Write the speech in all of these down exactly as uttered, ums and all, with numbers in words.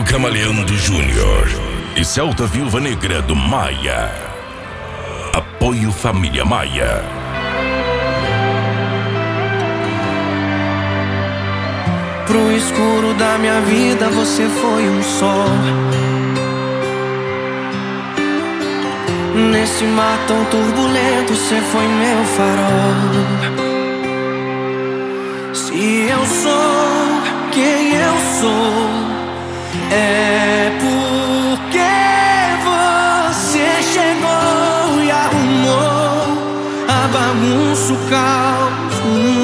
Camaleão Júnior e Celta Viúva Negra do Maia. Apoio Família Maia. Pro escuro da minha vida você foi um sol. Nesse mar tão turbulento você foi meu farol. Se eu sou quem eu sou, é porque você chegou e arrumou a bagunça, o caos.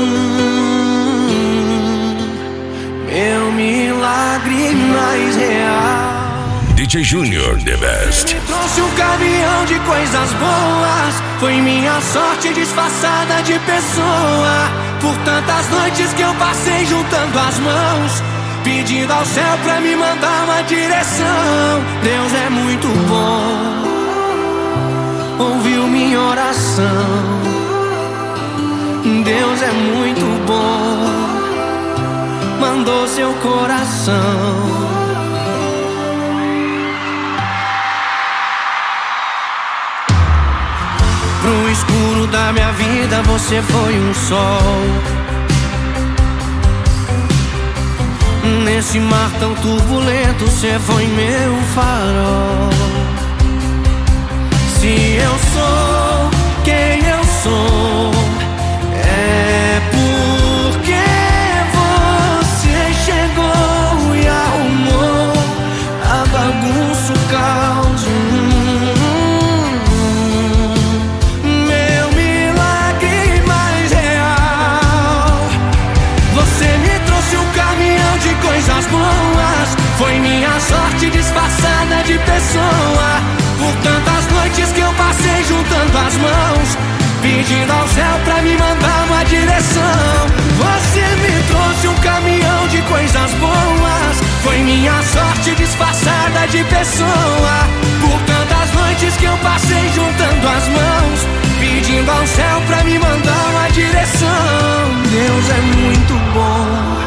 hum, Meu milagre mais real. D J Júnior, the best. Me trouxe um caminhão de coisas boas. Foi minha sorte disfarçada de pessoa. Por tantas noites que eu passei juntando as mãos, pedindo ao céu pra me mandar uma direção. Deus é muito bom, ouviu minha oração. Deus é muito bom, mandou seu coração. Pro escuro da minha vida você foi um sol. Nesse mar tão turbulento você foi meu farol. Se eu sou quem eu sou, é porque você chegou e arrumou a bagunça, o caos. Meu milagre mais real. Você me trouxe um caminhão de coisas boas. Foi minha sorte disfarçada de pessoa. Por tantas noites que eu passei juntando as mãos, pedindo ao céu pra me mandar uma direção. Você me trouxe um caminhão de coisas boas. Foi minha sorte disfarçada de pessoa. Por tantas noites que eu passei juntando as mãos, pedindo ao céu pra me mandar uma direção. Deus é muito bom,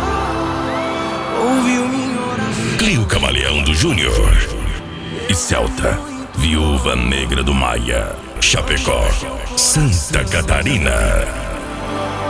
ouviu minha oração. Clio Camaleão do Júnior e Celta Viúva Negra do Maia, Chapecó, Santa Catarina.